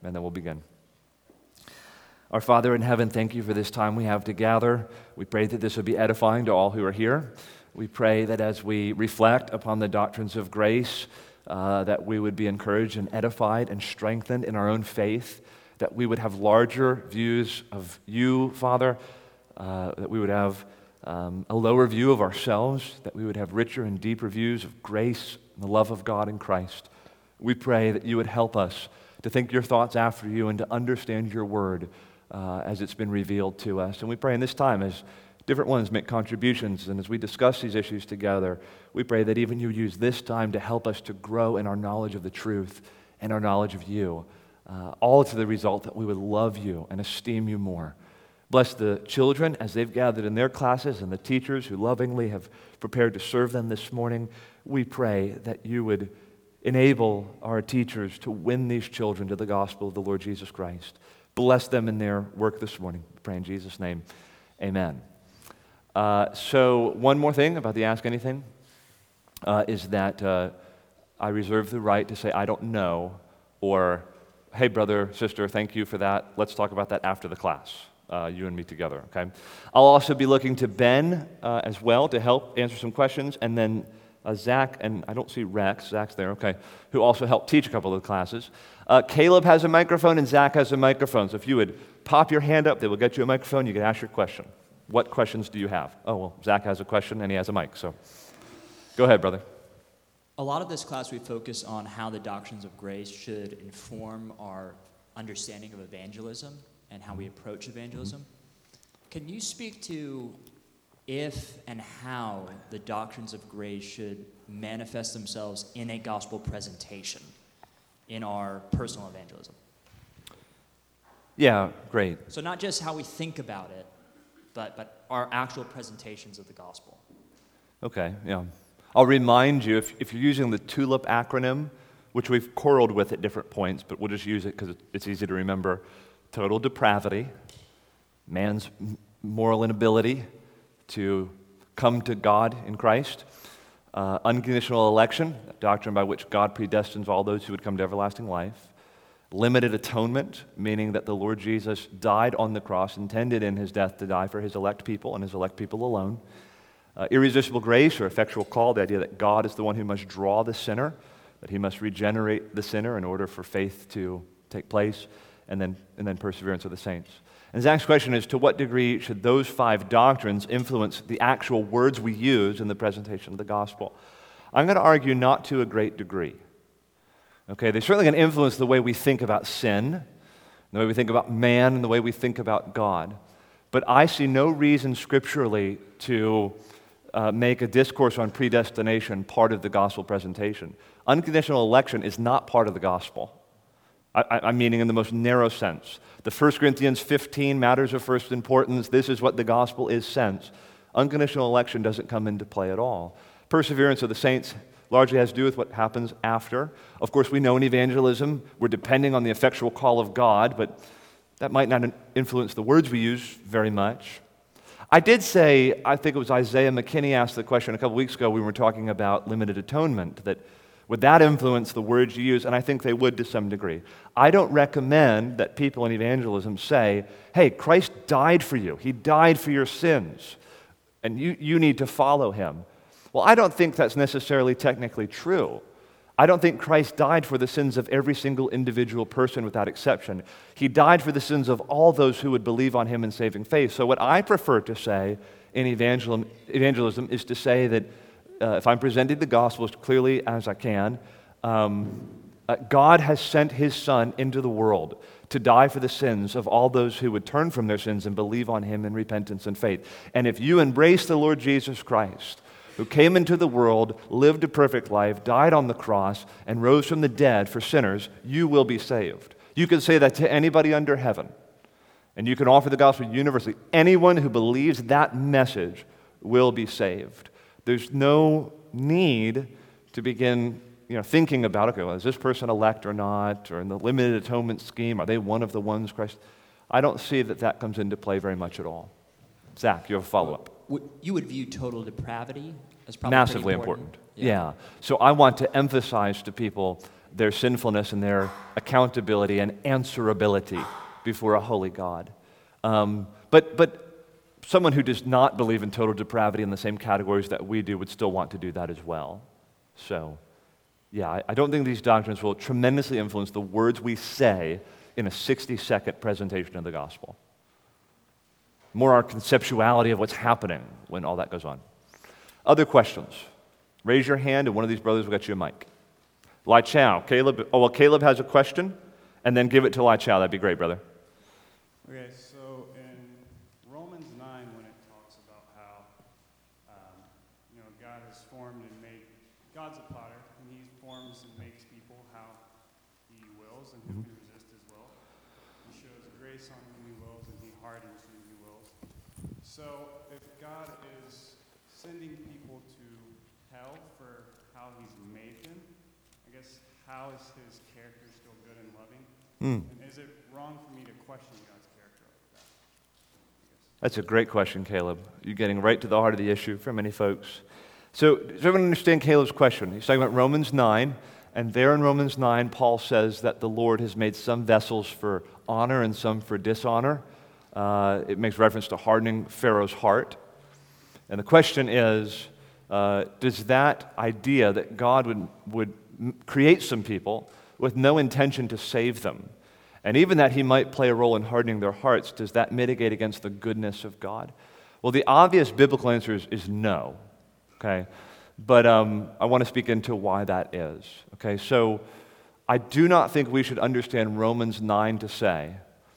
and then we'll begin. Our Father in heaven, thank you for this time we have to gather. We pray that this would be edifying to all who are here. We pray that as we reflect upon the doctrines of grace, that we would be encouraged and edified and strengthened in our own faith, that we would have larger views of you, Father, that we would have a lower view of ourselves, that we would have richer and deeper views of grace and the love of God in Christ. We pray that you would help us to think your thoughts after you and to understand your word as it's been revealed to us. And we pray in this time, as different ones make contributions, and as we discuss these issues together, we pray that even you use this time to help us to grow in our knowledge of the truth and our knowledge of you, all to the result that we would love you and esteem you more. Bless the children as they've gathered in their classes and the teachers who lovingly have prepared to serve them this morning. We pray that you would enable our teachers to win these children to the gospel of the Lord Jesus Christ. Bless them in their work this morning. We pray in Jesus' name. Amen. So one more thing about the Ask Anything is that I reserve the right to say I don't know, or hey brother, sister, thank you for that. Let's talk about that after the class, you and me together, okay? I'll also be looking to Ben as well to help answer some questions, and then Zach, and I don't see Rex, Zach's there, okay, who also helped teach a couple of the classes. Caleb has a microphone and Zach has a microphone, so if you would pop your hand up, they will get you a microphone, you can ask your question. What questions do you have? Oh, well, Zach has a question and he has a mic, so go ahead, brother. A lot of this class we focus on how the doctrines of grace should inform our understanding of evangelism and how we approach evangelism. Can you speak to if and how the doctrines of grace should manifest themselves in a gospel presentation in our personal evangelism? Yeah, great. So not just how we think about it, but our actual presentations of the gospel. Okay, yeah. I'll remind you, if you're using the TULIP acronym, which we've quarreled with at different points, but we'll just use it because it's easy to remember: total depravity, man's moral inability to come to God in Christ, unconditional election, a doctrine by which God predestines all those who would come to everlasting life, limited atonement, meaning that the Lord Jesus died on the cross, intended in his death to die for his elect people and his elect people alone. Irresistible grace or effectual call, the idea that God is the one who must draw the sinner, that he must regenerate the sinner in order for faith to take place, and then perseverance of the saints. And Zach's question is, to what degree should those 5 doctrines influence the actual words we use in the presentation of the gospel? I'm going to argue not to a great degree. Okay, they're certainly going to influence the way we think about sin, the way we think about man, and the way we think about God. But I see no reason scripturally to make a discourse on predestination part of the gospel presentation. Unconditional election is not part of the gospel. I'm meaning in the most narrow sense. The 1 Corinthians 15 matters of first importance. This is what the gospel is sense. Unconditional election doesn't come into play at all. Perseverance of the saints largely has to do with what happens after. Of course, we know in evangelism we're depending on the effectual call of God, but that might not influence the words we use very much. I did say, I think it was Isaiah McKinney asked the question a couple weeks ago when we were talking about limited atonement, that would that influence the words you use? And I think they would to some degree. I don't recommend that people in evangelism say, hey, Christ died for you. He died for your sins, and you need to follow him. Well, I don't think that's necessarily technically true. I don't think Christ died for the sins of every single individual person without exception. He died for the sins of all those who would believe on him in saving faith. So what I prefer to say in evangelism is to say that if I'm presenting the gospel as clearly as I can, God has sent his Son into the world to die for the sins of all those who would turn from their sins and believe on him in repentance and faith. And if you embrace the Lord Jesus Christ, who came into the world, lived a perfect life, died on the cross, and rose from the dead for sinners, you will be saved. You can say that to anybody under heaven, and you can offer the gospel universally. Anyone who believes that message will be saved. There's no need to begin thinking about, okay, well, is this person elect or not? Or in the limited atonement scheme, are they one of the ones Christ? I don't see that comes into play very much at all. Zach, you have a follow-up. You would view total depravity as probably massively pretty important. Yeah. So I want to emphasize to people their sinfulness and their accountability and answerability before a holy God. But someone who does not believe in total depravity in the same categories that we do would still want to do that as well. So, yeah, I don't think these doctrines will tremendously influence the words we say in a 60-second presentation of the gospel. More our conceptuality of what's happening when all that goes on. Other questions? Raise your hand, and one of these brothers will get you a mic. Lai Chao, Caleb. Oh, well, Caleb has a question, and then give it to Lai Chao. That'd be great, brother. Okay, so in Romans 9, when it talks about how, God has formed and made, God's a potter, and he forms and makes people how he wills and who can resist his will. He shows grace on whom he wills, and he hardens whom he wills. So if God is sending people to hell for how he's made them, I guess how is his character still good and loving? And is it wrong for me to question God's character like that? That's a great question, Caleb. You're getting right to the heart of the issue for many folks. So does everyone understand Caleb's question? He's talking about Romans 9, and there in Romans 9, Paul says that the Lord has made some vessels for honor and some for dishonor. It makes reference to hardening Pharaoh's heart. And the question is, does that idea that God would create some people with no intention to save them, and even that he might play a role in hardening their hearts, does that mitigate against the goodness of God? Well, the obvious biblical answer is no, okay? But I want to speak into why that is, okay? So I do not think we should understand Romans 9 to say,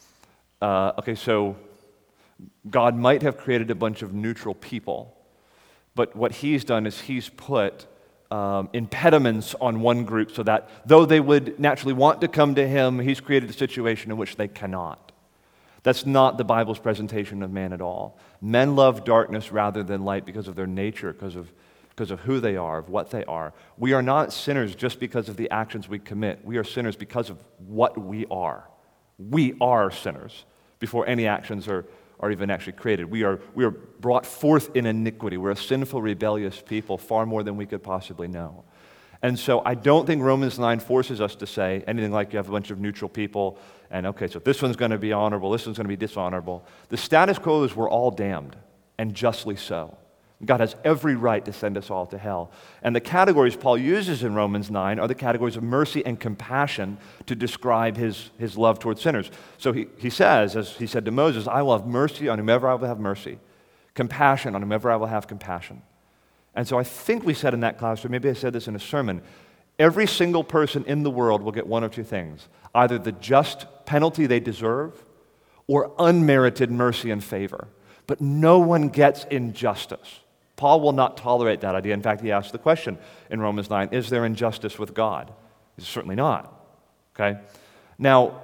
so God might have created a bunch of neutral people, but what he's done is he's put impediments on one group so that though they would naturally want to come to him, he's created a situation in which they cannot. That's not the Bible's presentation of man at all. Men love darkness rather than light because of their nature, because of who they are, of what they are. We are not sinners just because of the actions we commit. We are sinners because of what we are. We are sinners before any actions are even actually created. We are brought forth in iniquity. We're a sinful, rebellious people, far more than we could possibly know. And so I don't think Romans 9 forces us to say anything like you have a bunch of neutral people, and okay, so this one's going to be honorable, this one's going to be dishonorable. The status quo is we're all damned, and justly so. God has every right to send us all to hell. And the categories Paul uses in Romans 9 are the categories of mercy and compassion to describe his love towards sinners. So he says, as he said to Moses, I will have mercy on whomever I will have mercy, compassion on whomever I will have compassion. And so I think we said in that class, or maybe I said this in a sermon, every single person in the world will get one of two things, either the just penalty they deserve or unmerited mercy and favor. But no one gets injustice. Paul will not tolerate that idea. In fact, he asks the question in Romans 9, is there injustice with God? It's certainly not. Okay? Now,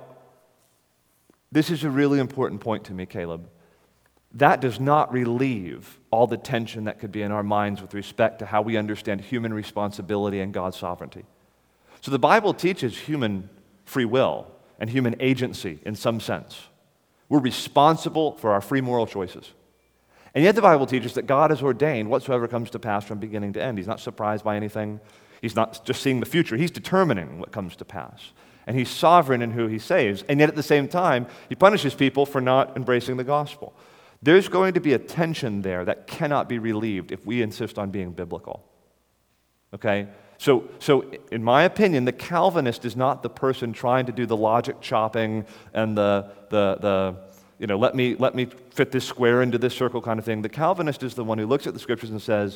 this is a really important point to me, Caleb. That does not relieve all the tension that could be in our minds with respect to how we understand human responsibility and God's sovereignty. So the Bible teaches human free will and human agency in some sense. We're responsible for our free moral choices. And yet the Bible teaches that God has ordained whatsoever comes to pass from beginning to end. He's not surprised by anything. He's not just seeing the future. He's determining what comes to pass. And he's sovereign in who he saves. And yet at the same time, he punishes people for not embracing the gospel. There's going to be a tension there that cannot be relieved if we insist on being biblical. Okay? So in my opinion, the Calvinist is not the person trying to do the logic chopping and let me fit this square into this circle kind of thing. The Calvinist is the one who looks at the scriptures and says,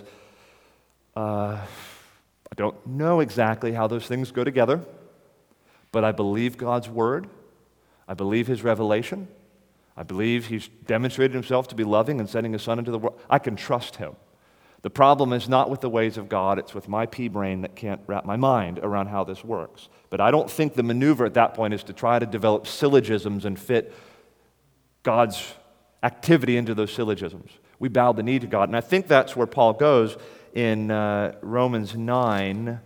I don't know exactly how those things go together, but I believe God's word. I believe his revelation. I believe he's demonstrated himself to be loving and sending his son into the world. I can trust him. The problem is not with the ways of God, it's with my pea brain that can't wrap my mind around how this works. But I don't think the maneuver at that point is to try to develop syllogisms and fit God's activity into those syllogisms. We bow the knee to God. And I think that's where Paul goes in Romans 9,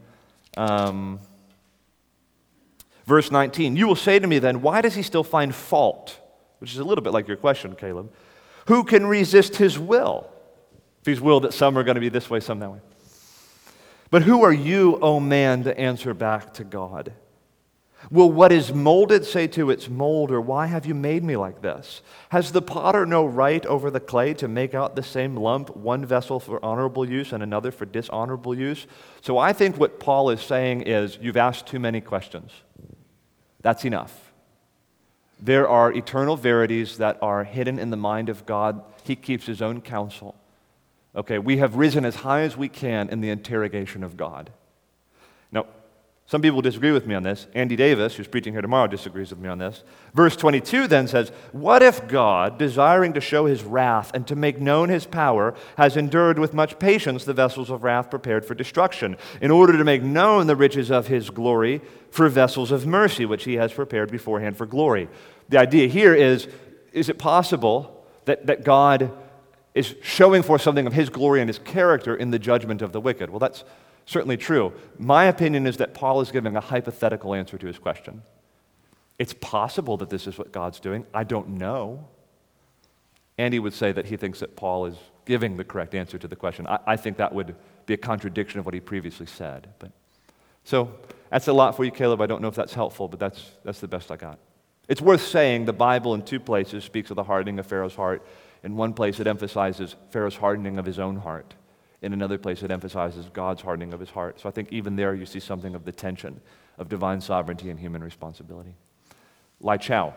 verse 19. You will say to me then, why does he still find fault? Which is a little bit like your question, Caleb. Who can resist his will? If he's willed that some are going to be this way, some that way. But who are you, O man, to answer back to God? Will what is molded say to its molder, why have you made me like this? Has the potter no right over the clay to make out the same lump, one vessel for honorable use and another for dishonorable use? So I think what Paul is saying is, you've asked too many questions. That's enough. There are eternal verities that are hidden in the mind of God. He keeps his own counsel. Okay, we have risen as high as we can in the interrogation of God. Now, some people disagree with me on this. Andy Davis, who's preaching here tomorrow, disagrees with me on this. Verse 22 then says, what if God, desiring to show his wrath and to make known his power, has endured with much patience the vessels of wrath prepared for destruction, in order to make known the riches of his glory for vessels of mercy, which he has prepared beforehand for glory? The idea here is it possible that God is showing forth something of his glory and his character in the judgment of the wicked? Well, that's certainly true. My opinion is that Paul is giving a hypothetical answer to his question. It's possible that this is what God's doing. I don't know. Andy would say that he thinks that Paul is giving the correct answer to the question. I think that would be a contradiction of what he previously said. So that's a lot for you, Caleb. I don't know if that's helpful, but that's the best I got. It's worth saying the Bible in two places speaks of the hardening of Pharaoh's heart. In one place, it emphasizes Pharaoh's hardening of his own heart. In another place, it emphasizes God's hardening of his heart. So I think even there you see something of the tension of divine sovereignty and human responsibility. Lai Chao.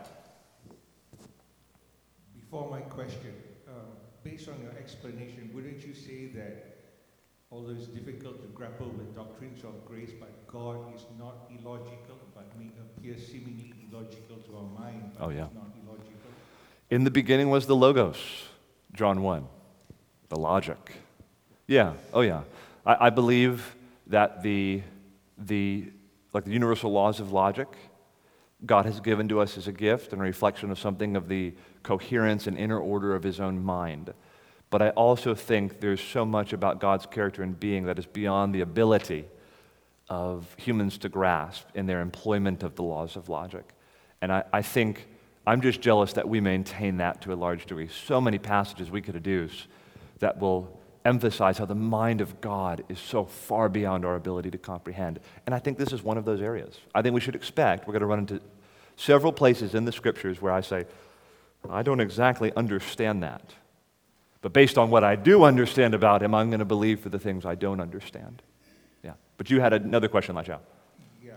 Before my question, based on your explanation, wouldn't you say that although it's difficult to grapple with doctrines of grace, but God is not illogical, but may appear seemingly illogical to our mind, but is not illogical? In the beginning was the Logos, John 1, the logic. Yeah, oh yeah. I believe that the universal laws of logic, God has given to us as a gift and a reflection of something of the coherence and inner order of his own mind. But I also think there's so much about God's character and being that is beyond the ability of humans to grasp in their employment of the laws of logic. And I think I'm just jealous that we maintain that to a large degree. So many passages we could adduce that will emphasize how the mind of God is so far beyond our ability to comprehend. And I think this is one of those areas. I think we should expect, we're going to run into several places in the scriptures where I say, I don't exactly understand that. But based on what I do understand about him, I'm going to believe for the things I don't understand. Yeah. But you had another question, Lai Chao. Yeah.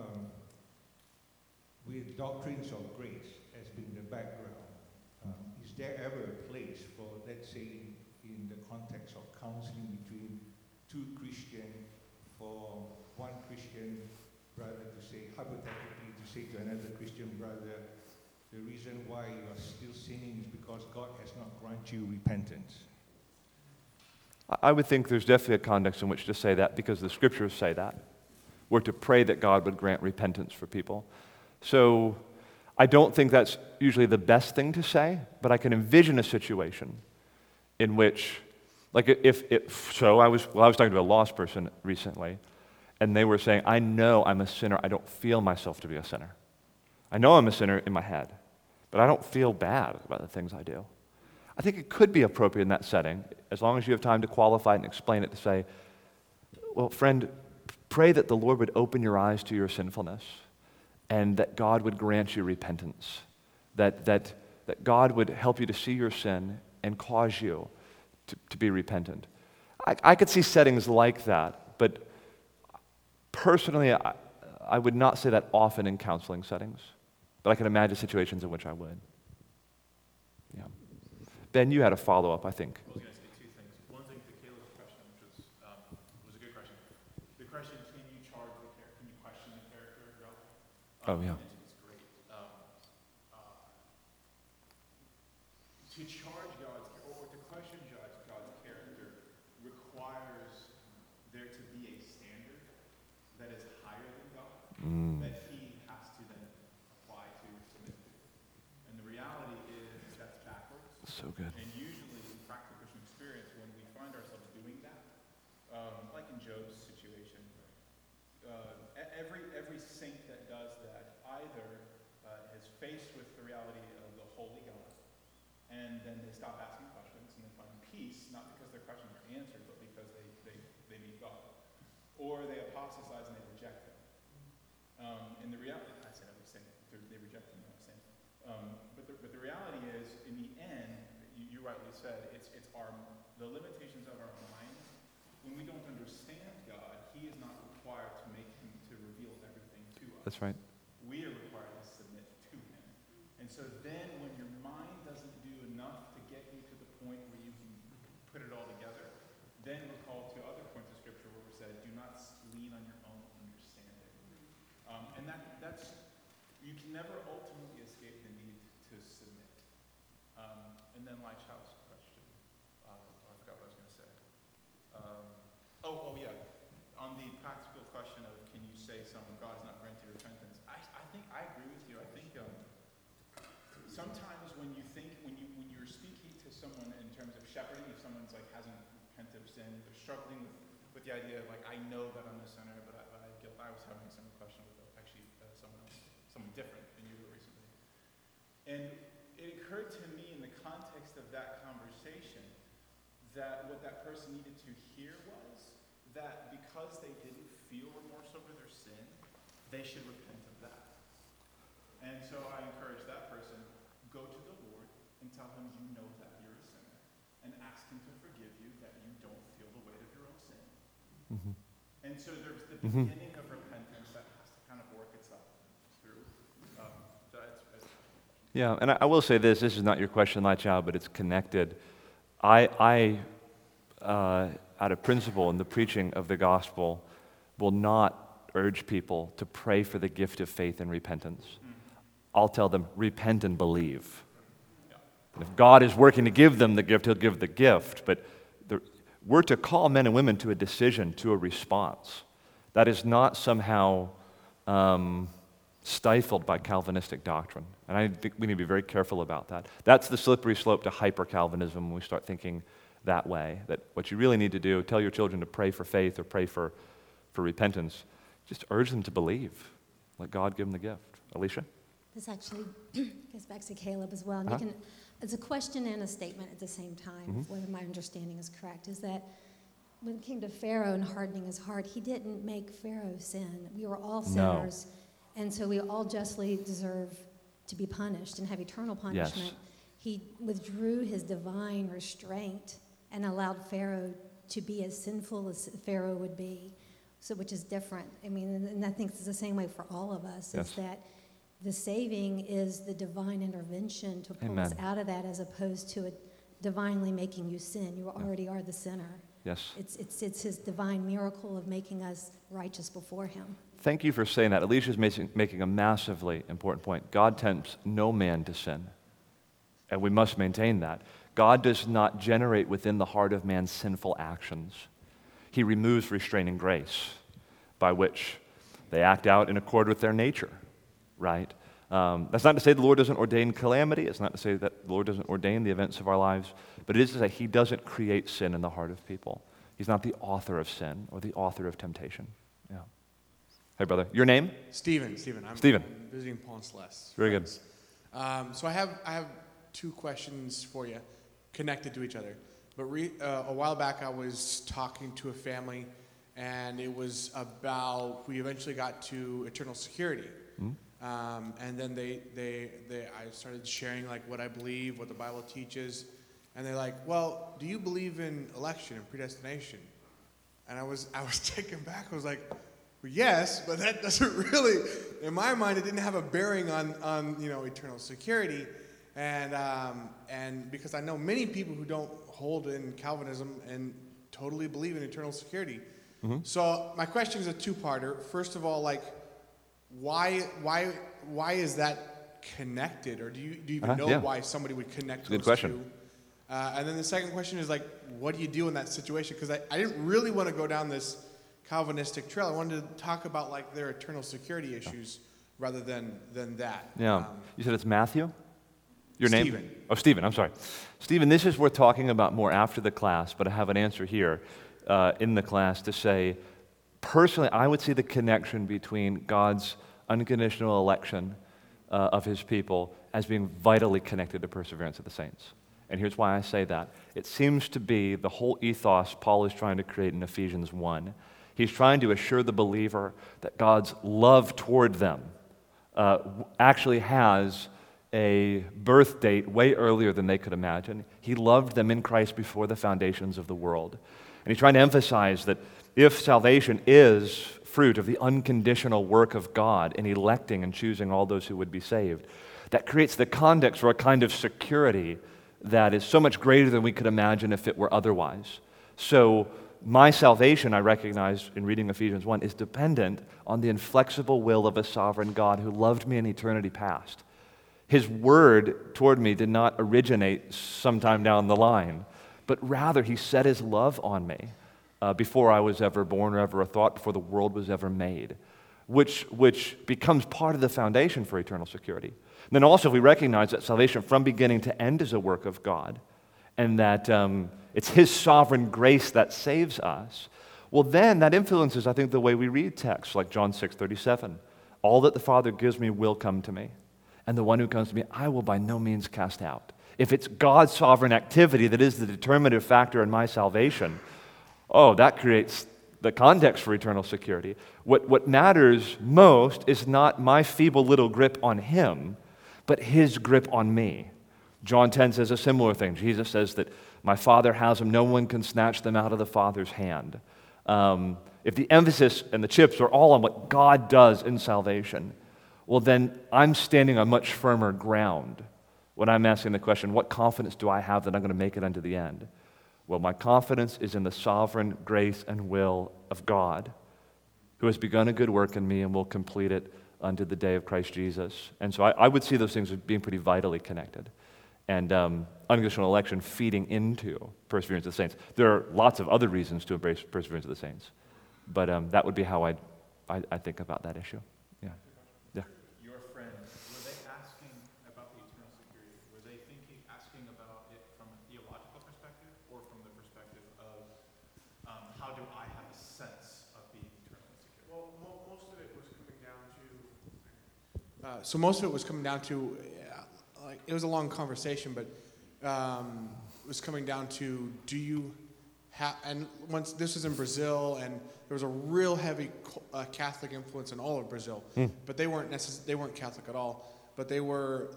With doctrines of grace as being the background, is there ever a place for, let's say, in the context of counseling between two Christians, for one Christian brother to say, hypothetically, to say to another Christian brother, the reason why you are still sinning is because God has not granted you repentance? I would think there's definitely a context in which to say that because the scriptures say that. We're to pray that God would grant repentance for people. So I don't think that's usually the best thing to say, but I can envision a situation in which, like I was talking to a lost person recently, and they were saying, I know I'm a sinner. I don't feel myself to be a sinner. I know I'm a sinner in my head, but I don't feel bad about the things I do. I think it could be appropriate in that setting, as long as you have time to qualify it and explain it, to say, well, friend, pray that the Lord would open your eyes to your sinfulness and that God would grant you repentance, that God would help you to see your sin and cause you to be repentant. I could see settings like that, but personally, I would not say that often in counseling settings, but I can imagine situations in which I would. Yeah. Ben, you had a follow-up, I think. I was going to say two things. One thing to Caleb's question, which was a good question. The question, can you charge the character? Can you question the character of God? Oh, yeah. It's great. To charge God's, or to question God's character requires there to be a standard that is higher than God, that he has to then apply to submit to. And the reality is that's backwards. So good. And usually in practical Christian experience, when we find ourselves doing that, like in Job's situation, every saint that does that either is faced with the reality of the holy God, and then they stop asking questions and they find peace, not because their questions are answered, but because they meet God. or they apostatize and they reject him. And the reality, I said I was saying, they reject him, not saying. But the reality is, in the end, you rightly said, it's the limitations of our minds. When we don't understand God, He is not required to reveal everything to us. That's right. We are required to submit to Him. And so then when your mind doesn't do enough to get you to the point where you can put it all together, then we're called to other points of Scripture where we're said, do not lean on your own understanding. And that's, you can never ultimately escape the need to submit. And then Lai Chow's question. I forgot what I was going to say. Yeah. On the practical question of can you say someone God has not granted repentance, I think I agree with you. I think sometimes when you're speaking to someone in terms of shepherding, if someone's like hasn't repented of sin, they're struggling with the idea of like I know that I'm a sinner, but I have guilt. I was having some question with someone different than you were recently, and it occurred to me in the context of that conversation that what that person needed to hear was that because they didn't feel remorse over their sin, they should repent of that. And so I encourage that person, go to the Lord and tell him you know that you're a sinner, and ask him to forgive you that you don't feel the weight of your own sin. Mm-hmm. And so there's the beginning of repentance that has to kind of work itself through. Yeah, and I will say this is not your question, Lai Chow, but it's connected. I out of principle in the preaching of the gospel, will not urge people to pray for the gift of faith and repentance. I'll tell them, repent and believe. And if God is working to give them the gift, He'll give the gift. But we're to call men and women to a decision, to a response. That is not somehow stifled by Calvinistic doctrine. And I think we need to be very careful about that. That's the slippery slope to hyper-Calvinism when we start thinking that way, that what you really need to do, tell your children to pray for faith or pray for repentance, just urge them to believe. Let God give them the gift. Alicia? This actually goes back to Caleb as well. And it's a question and a statement at the same time, whether my understanding is correct, is that when it came to Pharaoh and hardening his heart, he didn't make Pharaoh sin. We were all sinners, and so we all justly deserve to be punished and have eternal punishment. Yes. He withdrew his divine restraint and allowed Pharaoh to be as sinful as Pharaoh would be, so which is different. I mean, and I think it's the same way for all of us, is that the saving is the divine intervention to pull us out of that, as opposed to it divinely making you sin. You already are the sinner. Yes. It's His divine miracle of making us righteous before Him. Thank you for saying that. Alicia's making a massively important point. God tempts no man to sin, and we must maintain that. God does not generate within the heart of man sinful actions. He removes restraining grace by which they act out in accord with their nature, right? That's not to say the Lord doesn't ordain calamity. It's not to say that the Lord doesn't ordain the events of our lives, but it is to say He doesn't create sin in the heart of people. He's not the author of sin or the author of temptation. Yeah. Hey, brother. Your name? Stephen. I'm visiting Paul and Celeste. Very good. So I have two questions for you, connected to each other. But a while back, I was talking to a family, and it was about, we eventually got to eternal security. And then I started sharing like what I believe, what the Bible teaches, and they're like, "Well, do you believe in election and predestination?" And I was taken back. I was like, well, "Yes, but that doesn't really, in my mind, it didn't have a bearing on eternal security." And because I know many people who don't hold in Calvinism and totally believe in eternal security. So my question is a two-parter. First of all, like, why is that connected, or do you even know why somebody would connect those good question. two? And then the second question is, like, what do you do in that situation? Because I didn't really want to go down this Calvinistic trail. I wanted to talk about like their eternal security issues rather than that. Yeah. You said it's Matthew? Your name? Stephen. Oh, Stephen, I'm sorry. Stephen, this is worth talking about more after the class, but I have an answer here in the class to say, personally, I would see the connection between God's unconditional election of His people as being vitally connected to perseverance of the saints. And here's why I say that. It seems to be the whole ethos Paul is trying to create in Ephesians 1. He's trying to assure the believer that God's love toward them actually has a birth date way earlier than they could imagine. He loved them in Christ before the foundations of the world. And he's trying to emphasize that if salvation is fruit of the unconditional work of God in electing and choosing all those who would be saved, that creates the context for a kind of security that is so much greater than we could imagine if it were otherwise. So my salvation, I recognize in reading Ephesians 1, is dependent on the inflexible will of a sovereign God who loved me in eternity past. His word toward me did not originate sometime down the line, but rather he set his love on me before I was ever born or ever a thought, before the world was ever made, which becomes part of the foundation for eternal security. And then also, if we recognize that salvation from beginning to end is a work of God, and that it's his sovereign grace that saves us, well, then that influences, I think, the way we read texts like John 6:37. All that the Father gives me will come to me, and the one who comes to me I will by no means cast out. If it's God's sovereign activity that is the determinative factor in my salvation, that creates the context for eternal security. What matters most is not my feeble little grip on him, but his grip on me. John 10 says a similar thing. Jesus says that my Father has them, no one can snatch them out of the Father's hand. If the emphasis and the chips are all on what God does in salvation, well, then I'm standing on much firmer ground when I'm asking the question, what confidence do I have that I'm going to make it unto the end? Well, my confidence is in the sovereign grace and will of God, who has begun a good work in me and will complete it unto the day of Christ Jesus. And so I would see those things as being pretty vitally connected. And unconditional election feeding into perseverance of the saints. There are lots of other reasons to embrace perseverance of the saints, but that would be how I think about that issue. Yeah. Your friends, were they asking about the eternal security? Were they asking about it from a theological perspective, or from the perspective of how do I have a sense of being eternally secure? Well, most of it was coming down to. Most of it was coming down to. It was a long conversation, but it was coming down to, do you have, and once this was in Brazil, and there was a real heavy Catholic influence in all of Brazil, but they weren't Catholic at all, but they were,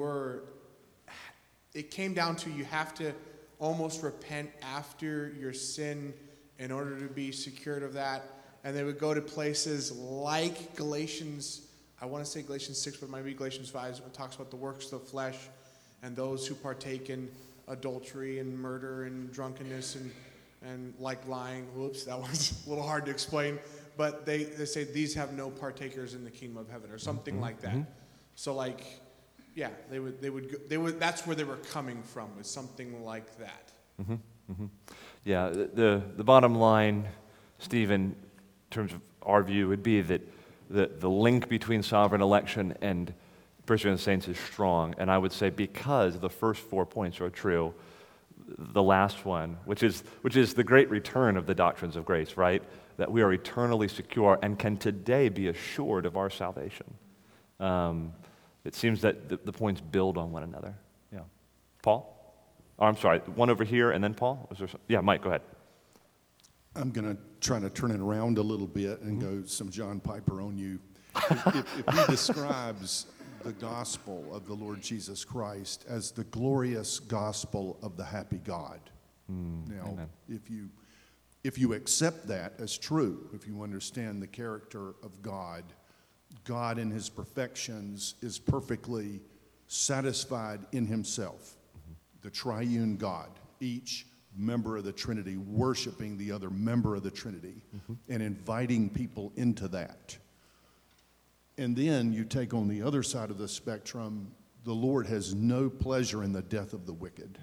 it came down to you have to almost repent after your sin in order to be secured of that, and they would go to places like Galatians, I want to say Galatians 6, but it might be Galatians 5. It talks about the works of the flesh and those who partake in adultery and murder and drunkenness and like lying. Whoops, that was a little hard to explain. But they say these have no partakers in the kingdom of heaven or something like that. So they would. That's where they were coming from. Is something like that. Yeah. The bottom line, Stephen, in terms of our view, would be that the link between sovereign election and perseverance of the saints is strong. And I would say because the first 4 points are true, the last one, which is the great return of the doctrines of grace, right? That we are eternally secure and can today be assured of our salvation. It seems that the points build on one another. Yeah. Paul? Oh, I'm sorry, one over here and then Paul? Mike, go ahead. I'm going to try to turn it around a little bit and go some John Piper on you. If he describes the gospel of the Lord Jesus Christ as the glorious gospel of the happy God. Now, amen. If you accept that as true, if you understand the character of God, God in his perfections is perfectly satisfied in himself, the triune God, each member of the Trinity worshiping the other member of the Trinity and inviting people into that. And then you take on the other side of the spectrum, the Lord has no pleasure in the death of the wicked.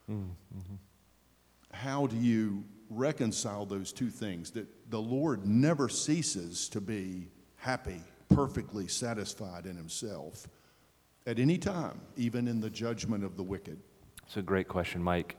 How do you reconcile those two things? That the Lord never ceases to be happy, perfectly satisfied in himself at any time, even in the judgment of the wicked. It's a great question, Mike.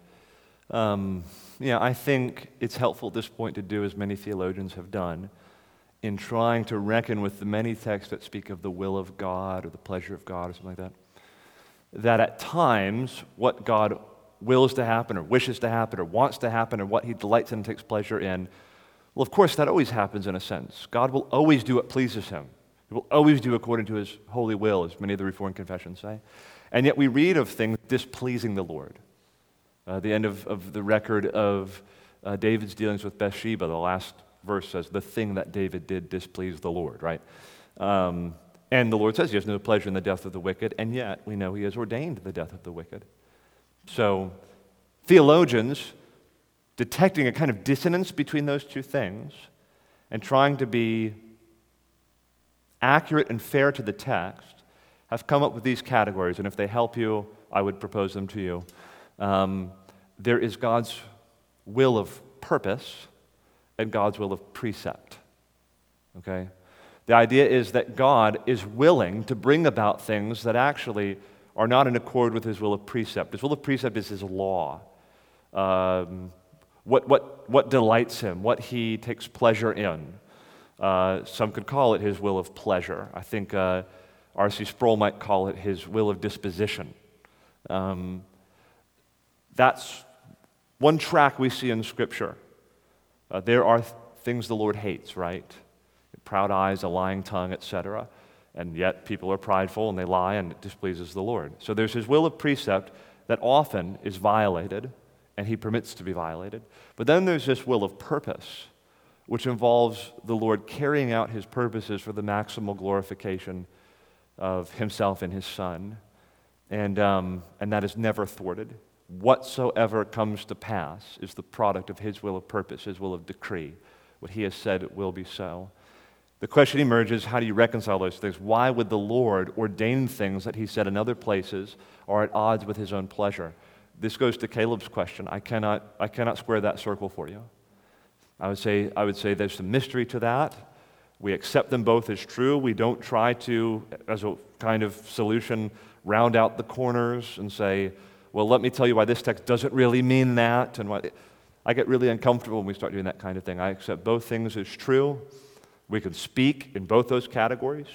I think it's helpful at this point to do as many theologians have done in trying to reckon with the many texts that speak of the will of God or the pleasure of God or something like that. That at times, what God wills to happen or wishes to happen or wants to happen or what he delights in and takes pleasure in Well, of course, that always happens in a sense. God will always do what pleases him. He will always do according to his holy will, as many of the Reformed confessions say. And yet we read of things displeasing the Lord. The end of the record of David's dealings with Bathsheba, the last verse says, the thing that David did displeased the Lord, right? And the Lord says he has no pleasure in the death of the wicked, and yet we know he has ordained the death of the wicked. So theologians, detecting a kind of dissonance between those two things and trying to be accurate and fair to the text, have come up with these categories, and if they help you, I would propose them to you. There is God's will of purpose and God's will of precept. Okay? The idea is that God is willing to bring about things that actually are not in accord with his will of precept. His will of precept is his law. What delights him, what he takes pleasure in. Some could call it his will of pleasure. I think R.C. Sproul might call it his will of disposition. That's one track we see in Scripture. There are things the Lord hates, right? Proud eyes, a lying tongue, etc. And yet people are prideful and they lie and it displeases the Lord. So there's his will of precept that often is violated and he permits to be violated. But then there's this will of purpose, which involves the Lord carrying out his purposes for the maximal glorification of himself and his Son. And that is never thwarted. Whatsoever comes to pass is the product of his will of purpose, his will of decree. What he has said will be so. The question emerges, how do you reconcile those things? Why would the Lord ordain things that he said in other places are at odds with his own pleasure? This goes to Caleb's question. I cannot square that circle for you. I would say there's some mystery to that. We accept them both as true. We don't try to, as a kind of solution, round out the corners and say, well, let me tell you why this text doesn't really mean that. And why. I get really uncomfortable when we start doing that kind of thing. I accept both things as true. We can speak in both those categories.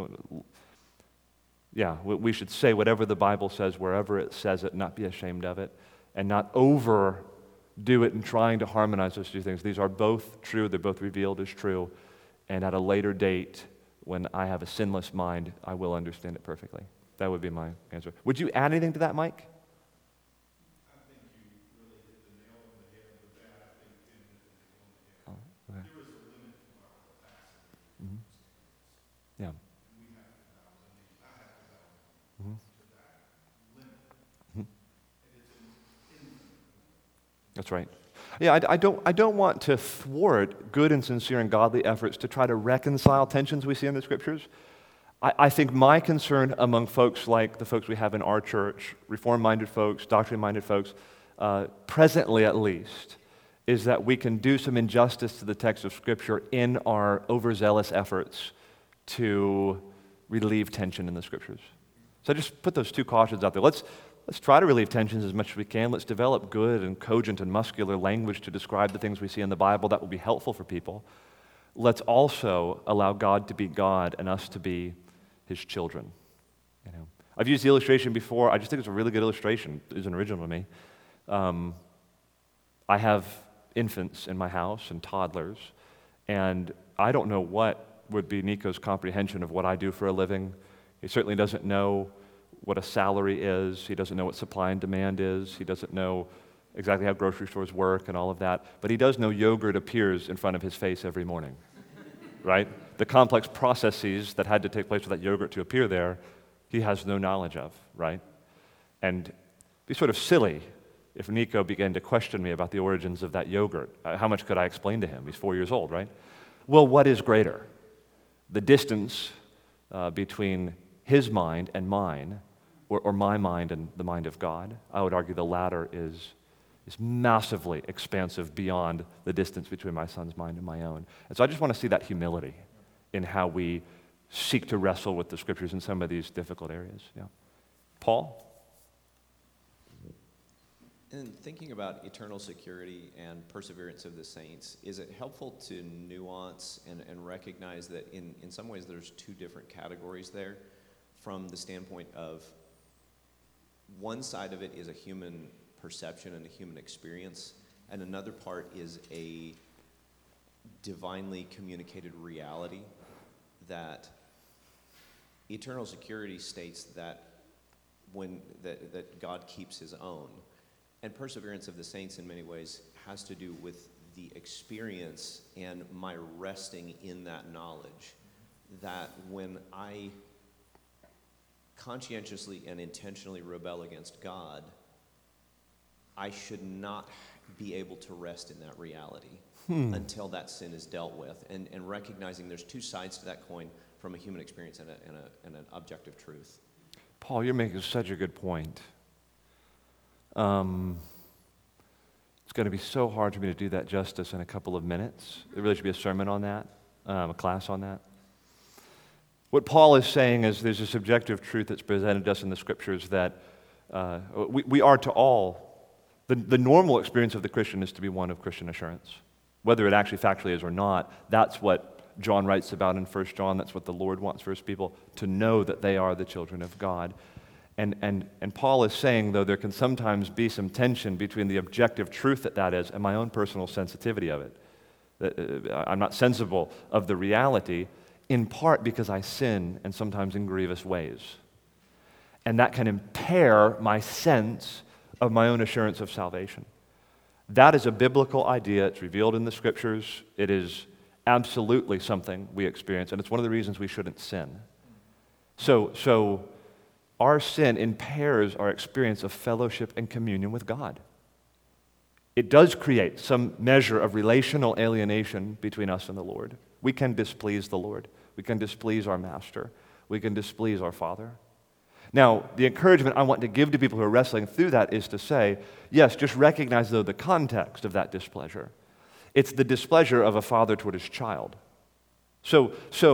We should say whatever the Bible says, wherever it says it, not be ashamed of it, and not overdo it in trying to harmonize those two things. These are both true. They're both revealed as true. And at a later date, when I have a sinless mind, I will understand it perfectly. That would be my answer. Would you add anything to that, Mike? I think you really hit the nail on the head with that. I think Tim hit the nail on the head. Oh, okay. There is a limit to our capacity. Mm-hmm. Yeah. We have to bow, I have to bow Mm-hmm. to that limit. Mm-hmm. And it's an infinite. That's right. Yeah, I don't want to thwart good and sincere and godly efforts to try to reconcile tensions we see in the Scriptures. I think my concern among folks like the folks we have in our church, Reformed-minded folks, doctrine-minded folks, presently at least, is that we can do some injustice to the text of Scripture in our overzealous efforts to relieve tension in the Scriptures. So I just put those two cautions out there. Let's try to relieve tensions as much as we can. Let's develop good and cogent and muscular language to describe the things we see in the Bible that will be helpful for people. Let's also allow God to be God and us to be his children. I've used the illustration before. I just think it's a really good illustration. It's an original to me. I have infants in my house and toddlers, and I don't know what would be Nico's comprehension of what I do for a living. He certainly doesn't know what a salary is. He doesn't know what supply and demand is. He doesn't know exactly how grocery stores work and all of that. But he does know yogurt appears in front of his face every morning, right? The complex processes that had to take place for that yogurt to appear there, he has no knowledge of, right? And it'd be sort of silly if Nico began to question me about the origins of that yogurt. How much could I explain to him? He's 4 years old, right? Well, what is greater? The distance between his mind and mine, or my mind and the mind of God? I would argue the latter is massively expansive beyond the distance between my son's mind and my own. And so I just want to see that humility in how we seek to wrestle with the Scriptures in some of these difficult areas. Yeah. Paul? In thinking about eternal security and perseverance of the saints, is it helpful to nuance and recognize that in some ways there's two different categories there from the standpoint of one side of it is a human perception and a human experience, and another part is a divinely communicated reality, that eternal security states that that God keeps his own. And perseverance of the saints in many ways has to do with the experience and my resting in that knowledge, that when I conscientiously and intentionally rebel against God, I should not be able to rest in that reality until that sin is dealt with, and recognizing there's two sides to that coin from a human experience and an objective truth. Paul, you're making such a good point. It's going to be so hard for me to do that justice in a couple of minutes. There really should be a sermon on that, a class on that. What Paul is saying is there's a subjective truth that's presented to us in the Scriptures that we are to all. The normal experience of the Christian is to be one of Christian assurance. Whether it actually factually is or not, that's what John writes about in 1 John. That's what the Lord wants for his people, to know that they are the children of God. And Paul is saying, though, there can sometimes be some tension between the objective truth that is and my own personal sensitivity of it. I'm not sensible of the reality, in part because I sin, and sometimes in grievous ways. And that can impair my sense of my own assurance of salvation. That is a biblical idea. It's revealed in the Scriptures. It is absolutely something we experience, and it's one of the reasons we shouldn't sin. So our sin impairs our experience of fellowship and communion with God. It does create some measure of relational alienation between us and the Lord. We can displease the Lord. We can displease our Master. We can displease our Father. Now, the encouragement I want to give to people who are wrestling through that is to say, yes, just recognize, though, the context of that displeasure. It's the displeasure of a father toward his child. So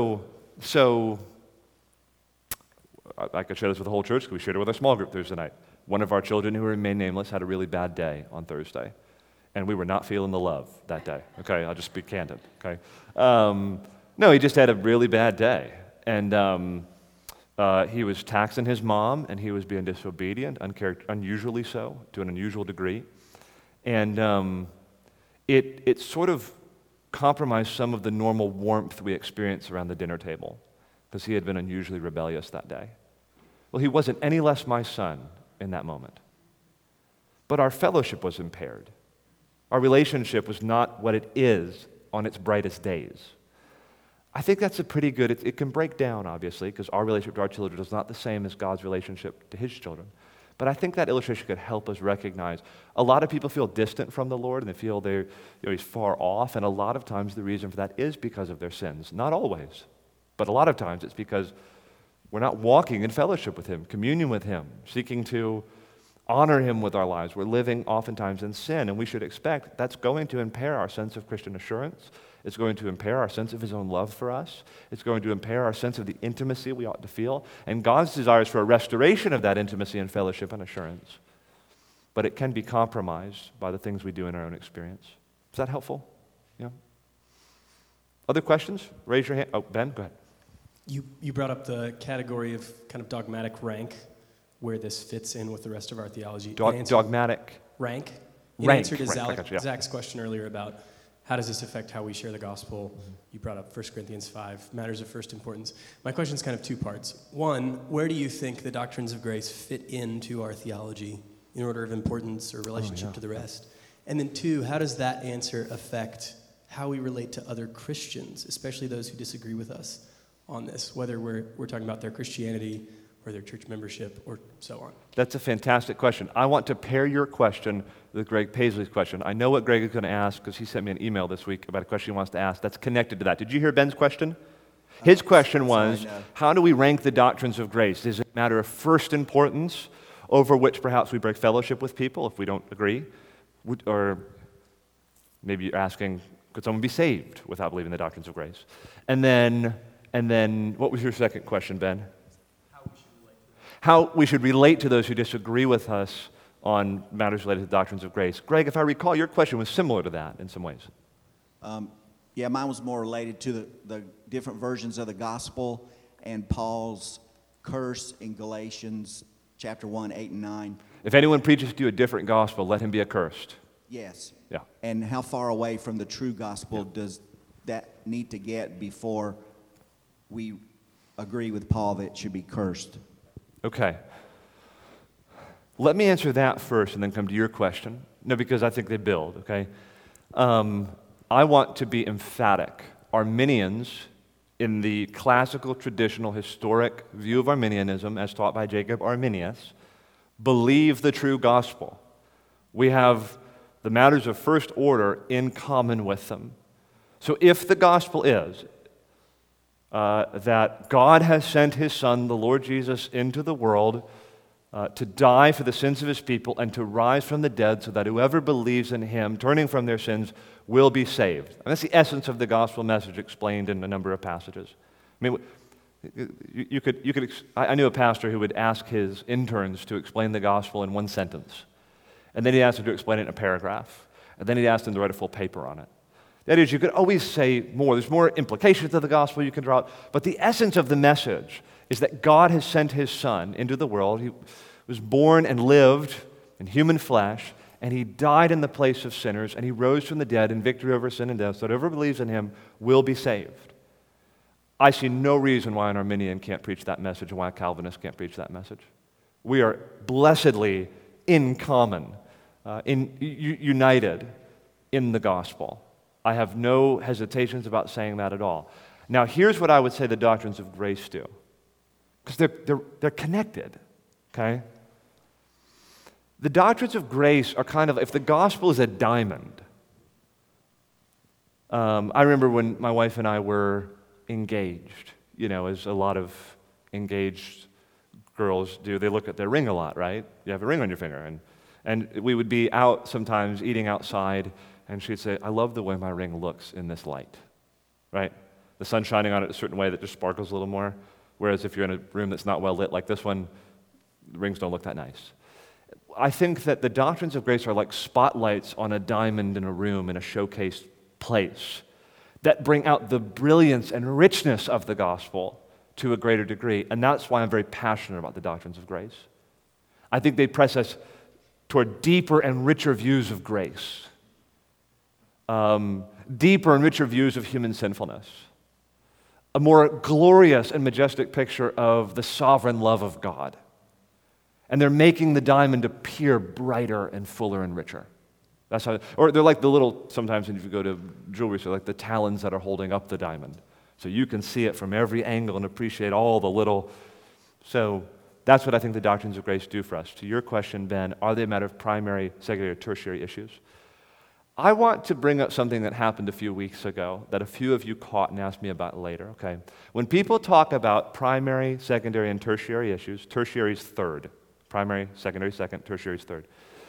I could share this with the whole church because we shared it with our small group Thursday night. One of our children, who remained nameless, had a really bad day on Thursday, and we were not feeling the love that day. Okay, I'll just be candid. Okay, no, he just had a really bad day, and he was taxing his mom, and he was being disobedient, unusually so, to an unusual degree, and it sort of compromised some of the normal warmth we experience around the dinner table, because he had been unusually rebellious that day. Well, he wasn't any less my son in that moment. But our fellowship was impaired. Our relationship was not what it is on its brightest days. I think that's a pretty good, it can break down, obviously, because our relationship to our children is not the same as God's relationship to his children. But I think that illustration could help us recognize a lot of people feel distant from the Lord, and they feel he's far off, and a lot of times the reason for that is because of their sins. Not always, but a lot of times it's because we're not walking in fellowship with him, communion with him, seeking to honor him with our lives. We're living oftentimes in sin, and we should expect that's going to impair our sense of Christian assurance. It's going to impair our sense of his own love for us. It's going to impair our sense of the intimacy we ought to feel. And God's desire is for a restoration of that intimacy and fellowship and assurance. But it can be compromised by the things we do in our own experience. Is that helpful? Yeah. Other questions? Raise your hand. Oh, Ben, go ahead. You brought up the category of kind of dogmatic rank, where this fits in with the rest of our theology. Dogmatic rank. In rank. answer to Rank, Zach's question earlier about how does this affect how we share the gospel, you brought up 1 Corinthians 5, matters of first importance. My question is kind of two parts. One, where do you think the doctrines of grace fit into our theology in order of importance or relationship to the rest? And then two, how does that answer affect how we relate to other Christians, especially those who disagree with us on this, whether we're talking about their Christianity or their church membership or so on? That's a fantastic question. I want to pair your question with Greg Paisley's question. I know what Greg is going to ask because he sent me an email this week about a question he wants to ask that's connected to that. Did you hear Ben's question? His question was, how do we rank the doctrines of grace? Is it a matter of first importance over which perhaps we break fellowship with people if we don't agree? Or maybe you're asking, could someone be saved without believing the doctrines of grace? And then what was your second question, Ben? How we should relate to those who disagree with us on matters related to the doctrines of grace. Greg, if I recall, your question was similar to that in some ways. Yeah, mine was more related to the different versions of the gospel and Paul's curse in Galatians chapter 1, 8 and 9. If anyone preaches to you a different gospel, let him be accursed. Yes. Yeah. And how far away from the true gospel does that need to get before we agree with Paul that it should be cursed? Okay. Let me answer that first and then come to your question. No, because I think they build, okay? I want to be emphatic. Arminians, in the classical, traditional, historic view of Arminianism, as taught by Jacob Arminius, believe the true gospel. We have the matters of first order in common with them. So if the gospel is that God has sent his Son, the Lord Jesus, into the world to die for the sins of his people and to rise from the dead so that whoever believes in him, turning from their sins, will be saved. And that's the essence of the gospel message explained in a number of passages. I mean, I knew a pastor who would ask his interns to explain the gospel in one sentence. And then he'd ask them to explain it in a paragraph. And then he'd ask them to write a full paper on it. That is, you could always say more. There's more implications of the gospel you can draw out. But the essence of the message is that God has sent his Son into the world. He was born and lived in human flesh, and he died in the place of sinners, and he rose from the dead in victory over sin and death, so that whoever believes in him will be saved. I see no reason why an Arminian can't preach that message and why a Calvinist can't preach that message. We are blessedly in common, united in the gospel. I have no hesitations about saying that at all. Now, here's what I would say the doctrines of grace do, because they're connected, okay? The doctrines of grace are kind of, if the gospel is a diamond. I remember when my wife and I were engaged, as a lot of engaged girls do, they look at their ring a lot, right? You have a ring on your finger. And we would be out sometimes eating outside, and she'd say, I love the way my ring looks in this light, right? The sun's shining on it a certain way that just sparkles a little more, whereas if you're in a room that's not well lit like this one, the rings don't look that nice. I think that the doctrines of grace are like spotlights on a diamond in a room in a showcase place that bring out the brilliance and richness of the gospel to a greater degree. And that's why I'm very passionate about the doctrines of grace. I think they press us toward deeper and richer views of grace, deeper and richer views of human sinfulness, a more glorious and majestic picture of the sovereign love of God. And they're making the diamond appear brighter and fuller and richer. That's how, or they're like the little, sometimes if you go to jewelry store, like the talons that are holding up the diamond. So you can see it from every angle and appreciate all the little. So that's what I think the doctrines of grace do for us. To your question, Ben, are they a matter of primary, secondary, or tertiary issues? I want to bring up something that happened a few weeks ago that a few of you caught and asked me about later, okay? When people talk about primary, secondary, and tertiary issues, tertiary is third. Primary, secondary, second, tertiary is third.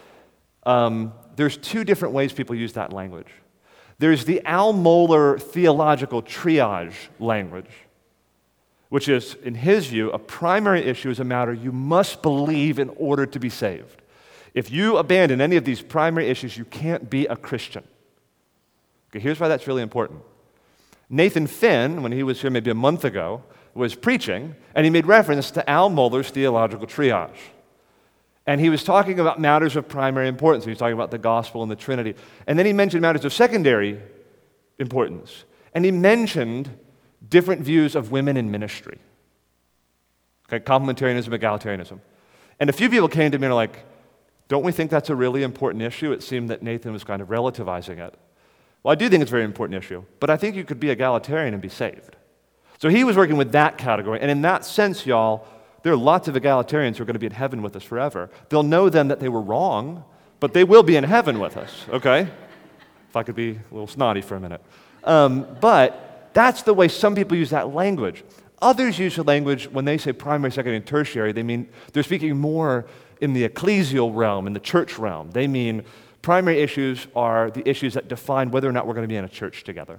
There's two different ways people use that language. There's the Al Mohler theological triage language, which is, in his view, a primary issue is a matter you must believe in order to be saved. If you abandon any of these primary issues, you can't be a Christian. Okay, here's why that's really important. Nathan Finn, when he was here maybe a month ago, was preaching, and he made reference to Al Mohler's theological triage. And he was talking about matters of primary importance. He was talking about the gospel and the Trinity. And then he mentioned matters of secondary importance. And he mentioned different views of women in ministry. Okay, complementarianism, egalitarianism. And a few people came to me and were like, don't we think that's a really important issue? It seemed that Nathan was kind of relativizing it. Well, I do think it's a very important issue, but I think you could be egalitarian and be saved. So he was working with that category. And in that sense, y'all, there are lots of egalitarians who are going to be in heaven with us forever. They'll know then that they were wrong, but they will be in heaven with us, okay? If I could be a little snotty for a minute. But that's the way some people use that language. Others use the language, when they say primary, secondary, and tertiary, they mean they're speaking more in the ecclesial realm, in the church realm. They mean primary issues are the issues that define whether or not we're going to be in a church together.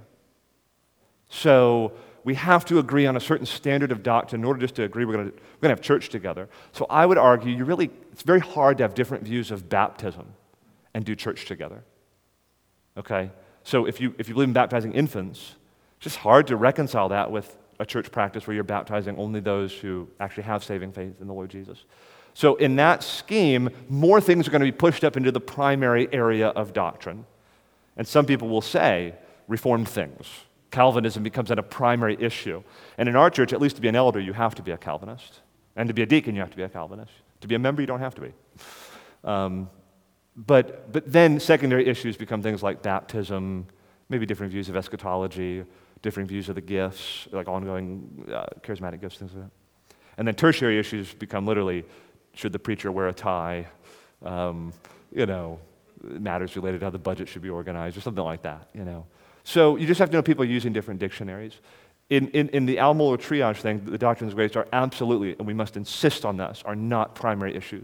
So we have to agree on a certain standard of doctrine in order just to agree we're going to have church together. So I would argue it's very hard to have different views of baptism and do church together. Okay? So if you believe in baptizing infants, it's just hard to reconcile that with a church practice where you're baptizing only those who actually have saving faith in the Lord Jesus. So in that scheme, more things are going to be pushed up into the primary area of doctrine. And some people will say Reformed things. Calvinism becomes then a primary issue. And in our church, at least to be an elder, you have to be a Calvinist. And to be a deacon, you have to be a Calvinist. To be a member, you don't have to be. But then secondary issues become things like baptism, maybe different views of eschatology, different views of the gifts, like ongoing charismatic gifts, things like that. And then tertiary issues become literally, should the preacher wear a tie? Matters related to how the budget should be organized or something like that, So you just have to know people using different dictionaries. In the Al Mohler triage thing, the doctrines of grace are absolutely, and we must insist on this, are not primary issues.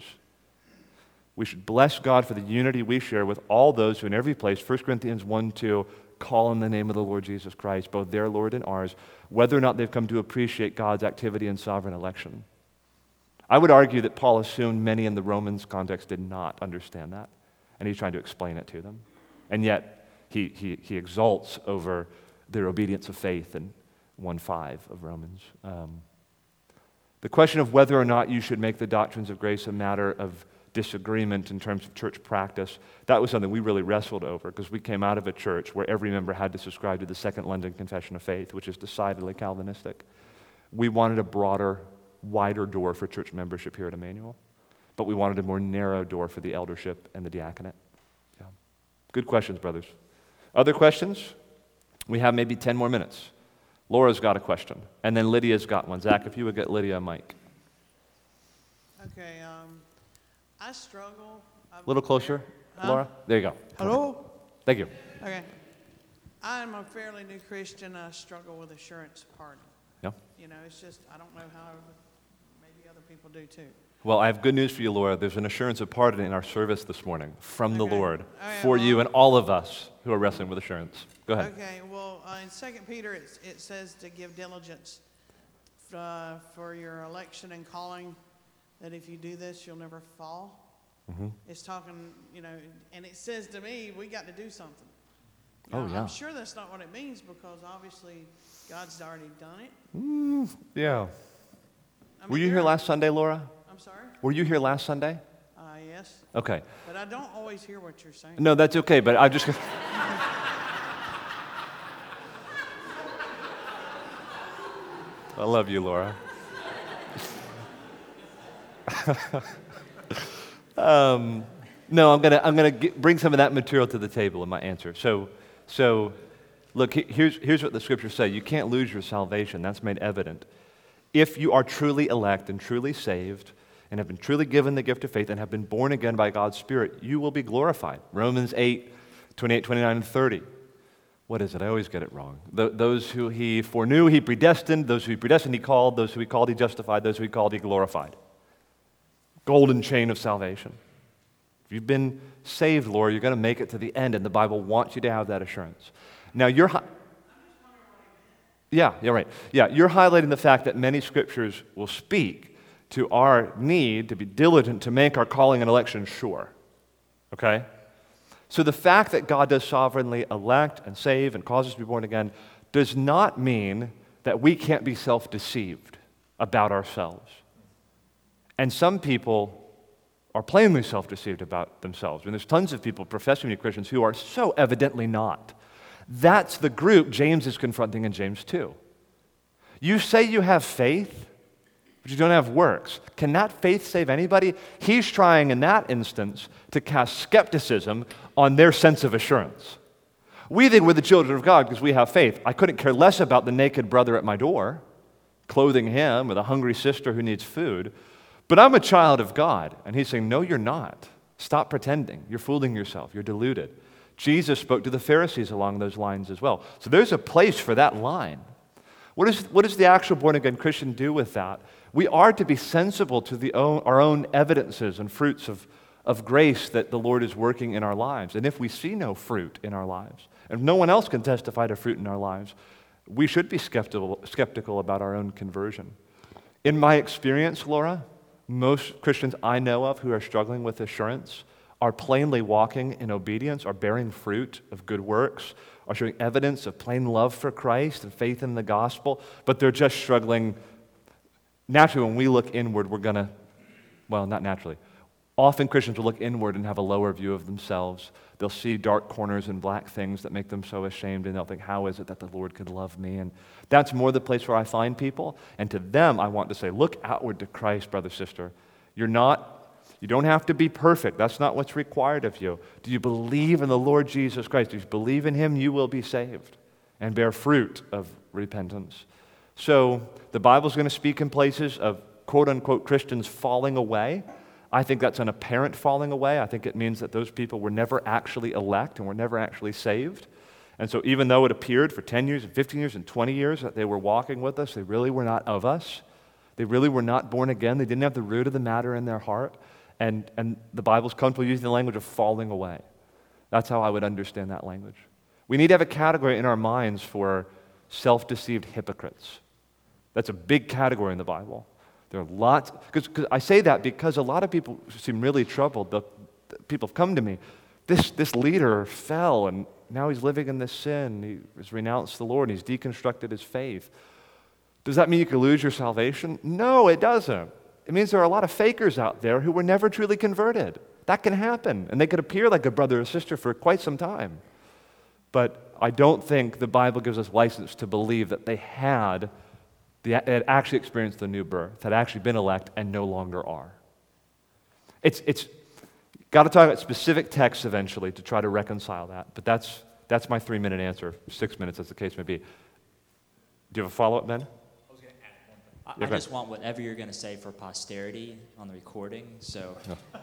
We should bless God for the unity we share with all those who in every place, 1 Corinthians 1:2, call on the name of the Lord Jesus Christ, both their Lord and ours, whether or not they've come to appreciate God's activity in sovereign election. I would argue that Paul assumed many in the Romans context did not understand that, and he's trying to explain it to them. And yet, he exalts over their obedience of faith in 1:5 of Romans. The question of whether or not you should make the doctrines of grace a matter of disagreement in terms of church practice, that was something we really wrestled over because we came out of a church where every member had to subscribe to the Second London Confession of Faith, which is decidedly Calvinistic. We wanted a broader, wider door for church membership here at Emmanuel, but we wanted a more narrow door for the eldership and the diaconate. Yeah. Good questions, brothers. Other questions? We have maybe 10 more minutes. Laura's got a question, and then Lydia's got one. Zach, if you would get Lydia a mic. Okay, I struggle. A little closer, Laura. There you go. Hello? Thank you. Okay. I'm a fairly new Christian. I struggle with assurance pardon. Yeah. It's just, I don't know how, maybe other people do too. Well, I have good news for you, Laura. There's an assurance of pardon in our service this morning from the Lord Okay, for you and all of us who are wrestling with assurance. Go ahead. Okay, well, in 2 Peter, it says to give diligence for your election and calling, that if you do this, you'll never fall. Mm-hmm. It's talking, and it says to me, we got to do something. Yeah. I'm sure that's not what it means because obviously God's already done it. Yeah. I mean, Were you here last Sunday, Laura? I'm sorry? Were you here last Sunday? Yes. Okay. But I don't always hear what you're saying. No, that's okay, but I'm just I love you, Laura. No, I'm gonna bring some of that material to the table in my answer. So, look, here's what the scriptures say. You can't lose your salvation. That's made evident. If you are truly elect and truly saved and have been truly given the gift of faith and have been born again by God's Spirit, you will be glorified. Romans 8:28, 29, and 30. What is it? I always get it wrong. Those who he foreknew, he predestined. Those who he predestined, he called. Those who he called, he justified. Those who he called, he glorified. Golden chain of salvation. If you've been saved, Lord, you're going to make it to the end, and the Bible wants you to have that assurance. Now, you're right. Yeah, you're highlighting the fact that many scriptures will speak to our need to be diligent to make our calling and election sure. Okay? So the fact that God does sovereignly elect and save and cause us to be born again does not mean that we can't be self-deceived about ourselves. And some people are plainly self-deceived about themselves. And there's tons of people professing to be Christians who are so evidently not. That's the group James is confronting in James 2. You say you have faith, but you don't have works. Can that faith save anybody? He's trying in that instance to cast skepticism on their sense of assurance. We think we're the children of God because we have faith. I couldn't care less about the naked brother at my door, clothing him, or the hungry sister who needs food. But I'm a child of God. And he's saying, no, you're not. Stop pretending. You're fooling yourself. You're deluded. Jesus spoke to the Pharisees along those lines as well. So there's a place for that line. What does the actual born-again Christian do with that? We are to be sensible to our own evidences and fruits of grace that the Lord is working in our lives. And if we see no fruit in our lives, and if no one else can testify to fruit in our lives, we should be skeptical about our own conversion. In my experience, Laura, most Christians I know of who are struggling with assurance are plainly walking in obedience, are bearing fruit of good works, are showing evidence of plain love for Christ and faith in the gospel, but they're just struggling. Naturally, when we look inward, we're going to, well, not naturally. Often Christians will look inward and have a lower view of themselves. They'll see dark corners and black things that make them so ashamed, and they'll think, how is it that the Lord could love me? And that's more the place where I find people. And to them, I want to say, look outward to Christ, brother, sister. You don't have to be perfect. That's not what's required of you. Do you believe in the Lord Jesus Christ? Do you believe in him? You will be saved and bear fruit of repentance. So the Bible's going to speak in places of quote-unquote Christians falling away. I think that's an apparent falling away. I think it means that those people were never actually elect and were never actually saved. And so even though it appeared for 10 years and 15 years and 20 years that they were walking with us, they really were not of us. They really were not born again. They didn't have the root of the matter in their heart. And the Bible's comfortable using the language of falling away. That's how I would understand that language. We need to have a category in our minds for self-deceived hypocrites. That's a big category in the Bible. There are lots, because I say that because a lot of people seem really troubled. The people have come to me. This leader fell, and now he's living in this sin. He has renounced the Lord, and he's deconstructed his faith. Does that mean you could lose your salvation? No, it doesn't. It means there are a lot of fakers out there who were never truly converted. That can happen, and they could appear like a brother or sister for quite some time. But I don't think the Bible gives us license to believe that they had actually experienced the new birth, had actually been elect, and no longer are. It's got to talk about specific texts eventually to try to reconcile that. But that's my 3-minute answer, 6 minutes as the case may be. Do you have a follow-up, Ben? I just want whatever you're going to say for posterity on the recording, so.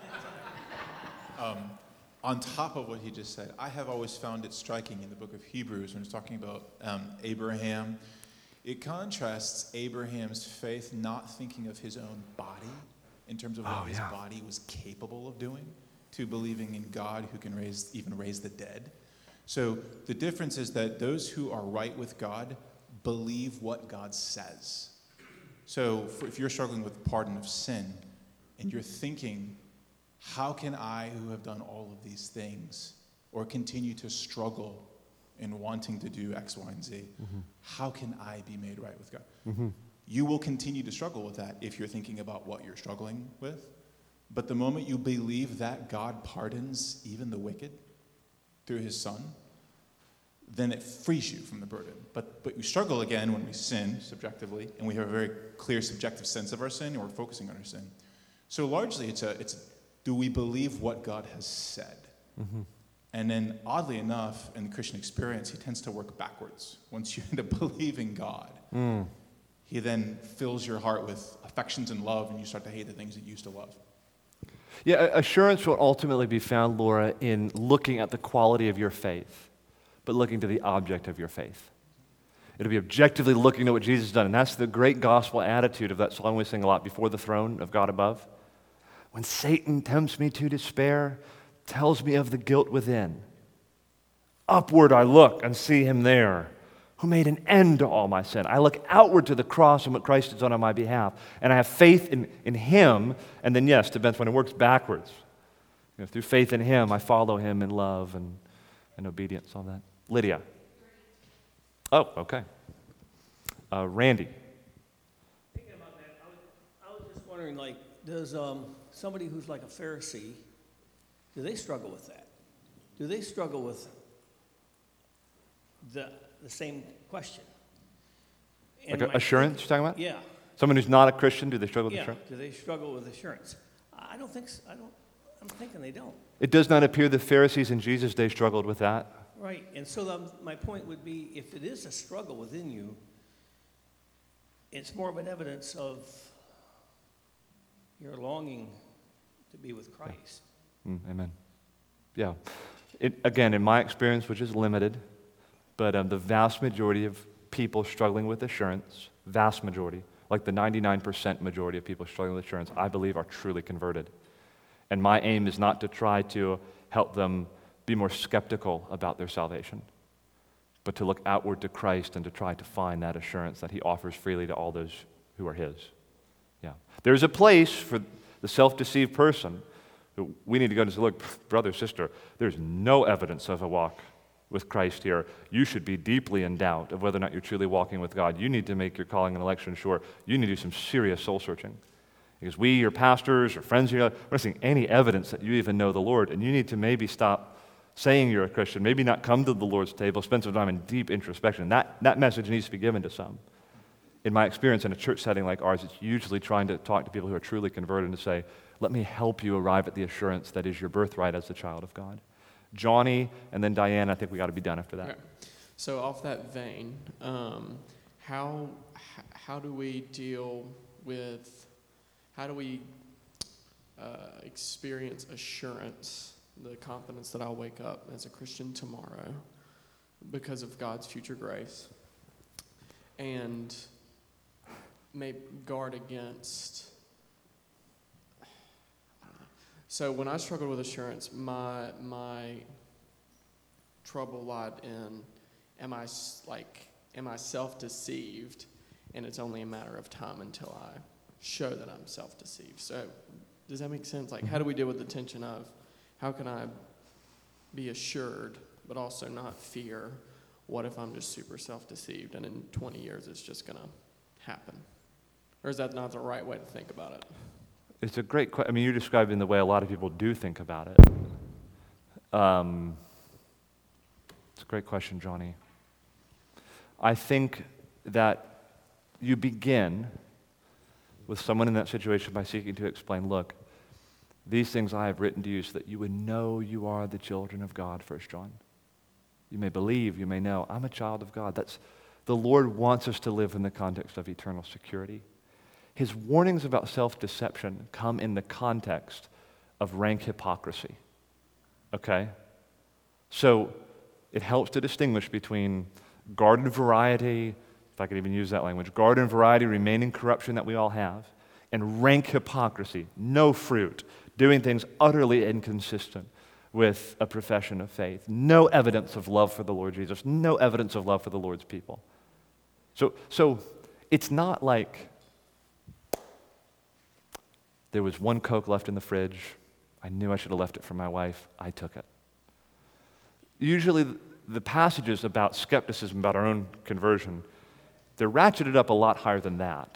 On top of what he just said, I have always found it striking in the book of Hebrews when it's talking about Abraham. It contrasts Abraham's faith not thinking of his own body in terms of what his body was capable of doing to believing in God who can even raise the dead. So the difference is that those who are right with God believe what God says. So if you're struggling with pardon of sin and you're thinking, how can I, who have done all of these things, or continue to struggle in wanting to do X, Y, and Z, how can I be made right with God? You will continue to struggle with that if you're thinking about what you're struggling with. But the moment you believe that God pardons even the wicked through his Son, then it frees you from the burden. But we struggle again when we sin subjectively, and we have a very clear subjective sense of our sin, and we're focusing on our sin. So largely, it's do we believe what God has said? And then, oddly enough, in the Christian experience, he tends to work backwards. Once you end up believing God, he then fills your heart with affections and love, and you start to hate the things that you used to love. Yeah, assurance will ultimately be found, Laura, in looking at the quality of your faith, but looking to the object of your faith. It'll be objectively looking at what Jesus has done, and that's the great gospel attitude of that song we sing a lot, Before the Throne of God Above. When Satan tempts me to despair, tells me of the guilt within, upward I look and see him there, who made an end to all my sin. I look outward to the cross and what Christ has done on my behalf, and I have faith in him, and then yes, to Ben's point, it works backwards. Through faith in him, I follow him in love and obedience on that. Lydia. Oh, okay. Randy. Thinking about that, I was just wondering, does somebody who's like a Pharisee, do they struggle with that? Do they struggle with the same question? Like assurance, you're talking about? Yeah. Someone who's not a Christian, do they struggle with assurance? Do they struggle with assurance? I don't think so. I'm thinking they don't. It does not appear the Pharisees in Jesus' day struggled with that. Right, and so my point would be, if it is a struggle within you, it's more of an evidence of your longing to be with Christ. Amen. Yeah. Again, in my experience, which is limited, but the vast majority of people struggling with assurance, vast majority, like the 99% majority of people struggling with assurance, I believe are truly converted. And my aim is not to try to help them be more skeptical about their salvation, but to look outward to Christ and to try to find that assurance that he offers freely to all those who are his. Yeah. There's a place for the self-deceived person. We need to go and say, look, brother, sister, there's no evidence of a walk with Christ here. You should be deeply in doubt of whether or not you're truly walking with God. You need to make your calling and election sure. You need to do some serious soul searching. Because we, your pastors or friends, we're not seeing any evidence that you even know the Lord, and you need to maybe stop saying you're a Christian, maybe not come to the Lord's table, spend some time in deep introspection. That message needs to be given to some. In my experience, in a church setting like ours, it's usually trying to talk to people who are truly converted and to say, let me help you arrive at the assurance that is your birthright as a child of God. Johnny and then Diane, I think we got to be done after that. Okay. So off that vein, how do we deal with, how do we experience assurance, the confidence that I'll wake up as a Christian tomorrow because of God's future grace, and may guard against, so when I struggled with assurance, my trouble lied in, am I self-deceived, and it's only a matter of time until I show that I'm self-deceived. So does that make sense? Like, how do we deal with the tension of how can I be assured but also not fear? What if I'm just super self-deceived and in 20 years it's just going to happen? Or is that not the right way to think about it? It's a great question. I mean, you're describing the way a lot of people do think about it. It's a great question, Johnny. I think that you begin with someone in that situation by seeking to explain, look, these things I have written to you so that you would know you are the children of God, 1 John. You may believe, you may know, I'm a child of God. The Lord wants us to live in the context of eternal security. His warnings about self-deception come in the context of rank hypocrisy. Okay? So it helps to distinguish between garden variety, if I could even use that language, garden variety, remaining corruption that we all have, and rank hypocrisy, no fruit, doing things utterly inconsistent with a profession of faith, no evidence of love for the Lord Jesus, no evidence of love for the Lord's people. So it's not like there was one Coke left in the fridge, I knew I should have left it for my wife, I took it. Usually the passages about skepticism, about our own conversion, they're ratcheted up a lot higher than that.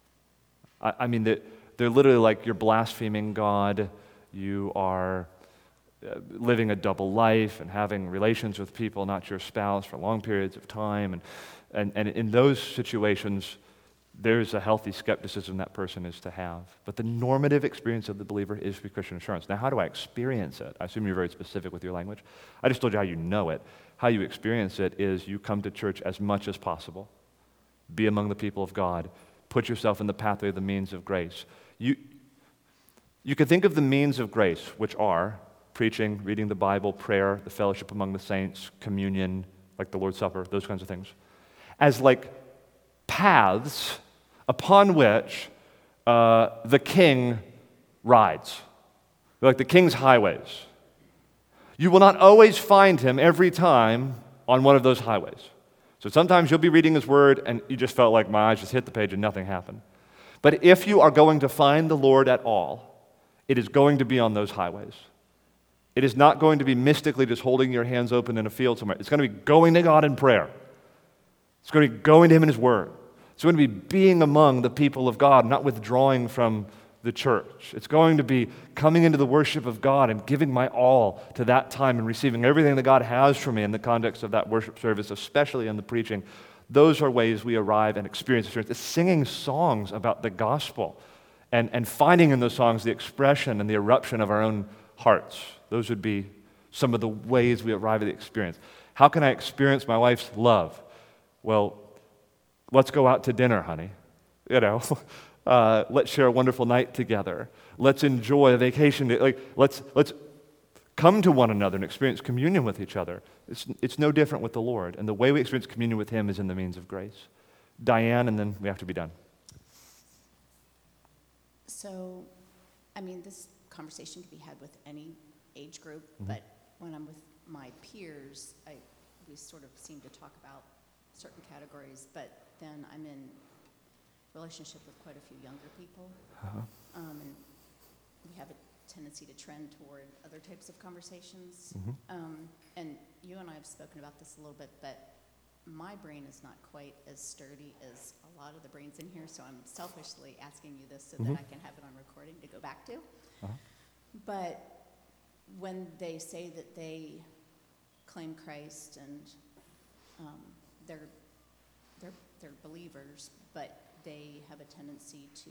I mean, they're literally like you're blaspheming God, you are living a double life and having relations with people, not your spouse, for long periods of time. And in those situations, there's a healthy skepticism that person is to have. But the normative experience of the believer is for Christian assurance. Now, how do I experience it? I assume you're very specific with your language. I just told you how you know it. How you experience it is you come to church as much as possible. Be among the people of God. Put yourself in the pathway of the means of grace. You can think of the means of grace, which are preaching, reading the Bible, prayer, the fellowship among the saints, communion, like the Lord's Supper, those kinds of things, as like paths upon which the king rides. They're like the king's highways. You will not always find him every time on one of those highways. So sometimes you'll be reading his word and you just felt like my eyes just hit the page and nothing happened. But if you are going to find the Lord at all, it is going to be on those highways. It is not going to be mystically just holding your hands open in a field somewhere. It's going to be going to God in prayer. It's going to be going to him in his word. It's going to be being among the people of God, not withdrawing from the church. It's going to be coming into the worship of God and giving my all to that time and receiving everything that God has for me in the context of that worship service, especially in the preaching. Those are ways we arrive and experience assurance. It's singing songs about the gospel and finding in those songs the expression and the eruption of our own hearts. Those would be some of the ways we arrive at the experience. How can I experience my wife's love? Well, let's go out to dinner, honey. Let's share a wonderful night together. Let's enjoy a vacation. Let's come to one another and experience communion with each other. It's no different with the Lord. And the way we experience communion with him is in the means of grace. Diane, and then we have to be done. So, I mean, this conversation can be had with any age group, but when I'm with my peers, we sort of seem to talk about certain categories, but then I'm in relationship with quite a few younger people, and we have a tendency to trend toward other types of conversations. And you and I have spoken about this a little bit, but my brain is not quite as sturdy as a lot of the brains in here, so I'm selfishly asking you this so that I can have it on recording to go back to. But when they say that they claim Christ and they're believers, but they have a tendency to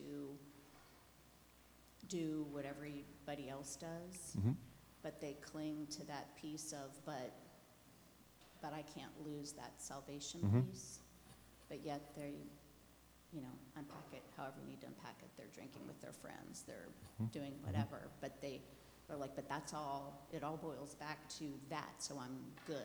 do what everybody else does, but they cling to that piece of, but I can't lose that salvation piece. But yet they, unpack it however you need to unpack it. They're drinking with their friends. They're doing whatever. But they're like, but that's all. It all boils back to that. So I'm good.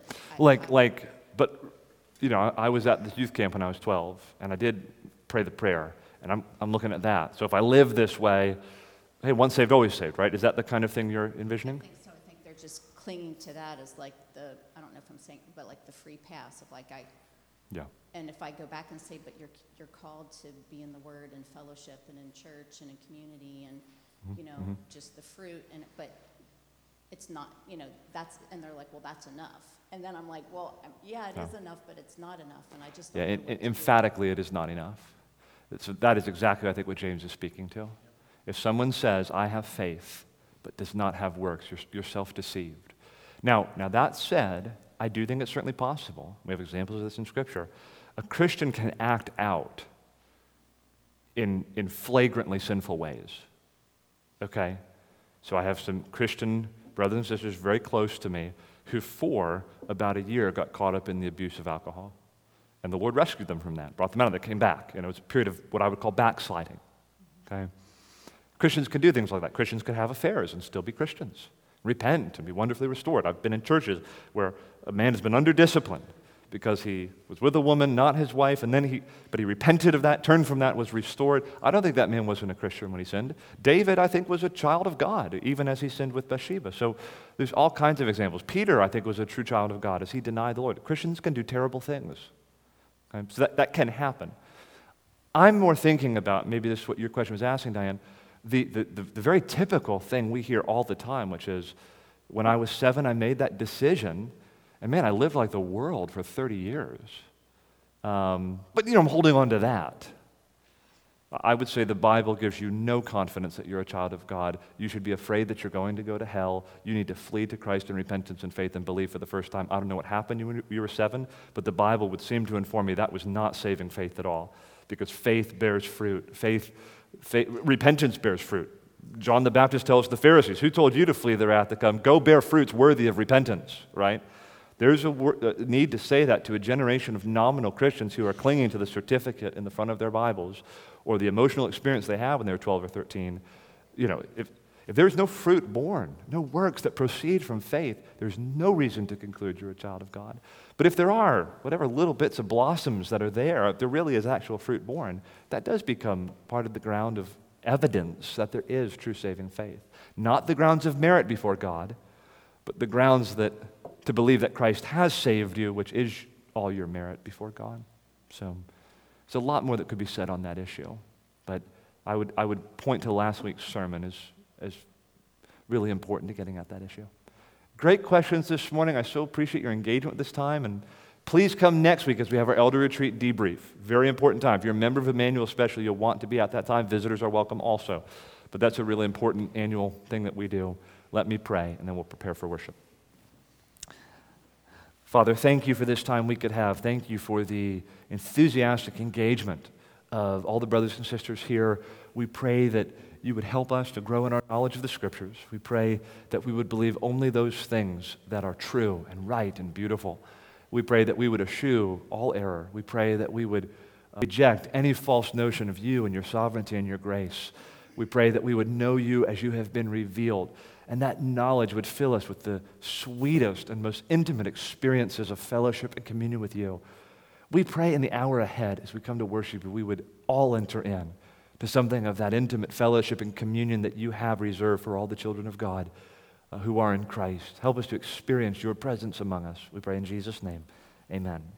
I was at this youth camp when I was 12, and I did pray the prayer, and I'm looking at that. So if I live this way, hey, once saved, always saved, right? Is that the kind of thing you're envisioning? I think so. I think they're just clinging to that as like I don't know if I'm saying, but like the free pass of like Yeah. And if I go back and say, but you're called to be in the Word and fellowship and in church and in community and just the fruit but it's not that's, and they're like, well, that's enough. And then I'm like, well, yeah, it is enough, but it's not enough, and I just don't know what to emphatically, it is not enough. That is exactly, I think, what James is speaking to. If someone says, I have faith, but does not have works, you're self-deceived. Now that said, I do think it's certainly possible. We have examples of this in Scripture. A Christian can act out in flagrantly sinful ways. Okay? So I have some Christian brothers and sisters very close to me who for about a year got caught up in the abuse of alcohol. And the Lord rescued them from that, brought them out of it, came back. And it was a period of what I would call backsliding. Okay? Christians can do things like that. Christians can have affairs and still be Christians. Repent and be wonderfully restored. I've been in churches where a man has been under discipline because he was with a woman, not his wife, and then he repented of that, turned from that, was restored. I don't think that man wasn't a Christian when he sinned. David, I think, was a child of God, even as he sinned with Bathsheba. So there's all kinds of examples. Peter, I think, was a true child of God as he denied the Lord. Christians can do terrible things. Okay? So that can happen. I'm more thinking about, maybe this is what your question was asking, Diane, the very typical thing we hear all the time, which is, when I was 7, I made that decision, and man, I lived like the world for 30 years. But I'm holding on to that. I would say the Bible gives you no confidence that you're a child of God. You should be afraid that you're going to go to hell. You need to flee to Christ in repentance and faith and believe for the first time. I don't know what happened when you were 7, but the Bible would seem to inform me that was not saving faith at all, because faith bears fruit. Repentance bears fruit. John the Baptist tells the Pharisees, who told you to flee the wrath to come? Go bear fruits worthy of repentance, right? There's a need to say that to a generation of nominal Christians who are clinging to the certificate in the front of their Bibles or the emotional experience they have when they're 12 or 13. If there's no fruit born, no works that proceed from faith, there's no reason to conclude you're a child of God. But if there are whatever little bits of blossoms that are there, if there really is actual fruit born, that does become part of the ground of evidence that there is true saving faith. Not the grounds of merit before God, but the grounds to believe that Christ has saved you, which is all your merit before God. So there's a lot more that could be said on that issue. But I would point to last week's sermon as really important to getting at that issue. Great questions this morning. I so appreciate your engagement this time. And please come next week as we have our Elder Retreat debrief. Very important time. If you're a member of Emmanuel especially, you'll want to be at that time. Visitors are welcome also. But that's a really important annual thing that we do. Let me pray, and then we'll prepare for worship. Father, thank you for this time we could have. Thank you for the enthusiastic engagement of all the brothers and sisters here. We pray that you would help us to grow in our knowledge of the Scriptures. We pray that we would believe only those things that are true and right and beautiful. We pray that we would eschew all error. We pray that we would reject any false notion of you and your sovereignty and your grace. We pray that we would know you as you have been revealed, and that knowledge would fill us with the sweetest and most intimate experiences of fellowship and communion with you. We pray in the hour ahead as we come to worship you, we would all enter in to something of that intimate fellowship and communion that you have reserved for all the children of God who are in Christ. Help us to experience your presence among us. We pray in Jesus' name. Amen.